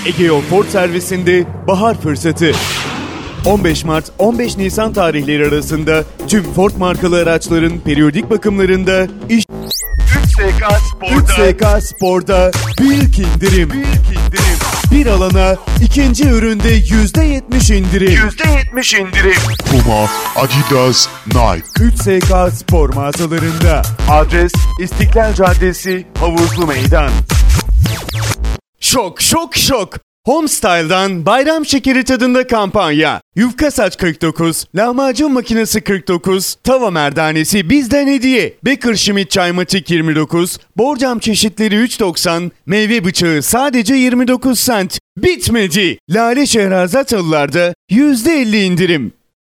Egeo Ford servisinde bahar fırsatı. 15 Mart 15 Nisan tarihleri arasında tüm Ford markalı araçların periyodik bakımlarında 3SK Spor'da büyük indirim. Bir alana ikinci üründe %70 indirim. Puma, Adidas, Nike. 3SK Spor mağazalarında. Adres İstiklal Caddesi, Havuzlu Meydan. Şok! Homestyle'dan bayram şekeri tadında kampanya. Yufka saç 49, lahmacun makinesi 49, tava merdanesi bizden hediye. Becker Schmidt çaymatik 29, borcam çeşitleri 3.90, meyve bıçağı sadece 29 cent. Bitmedi. Lale Şehrazat Halılar'da %50 indirim.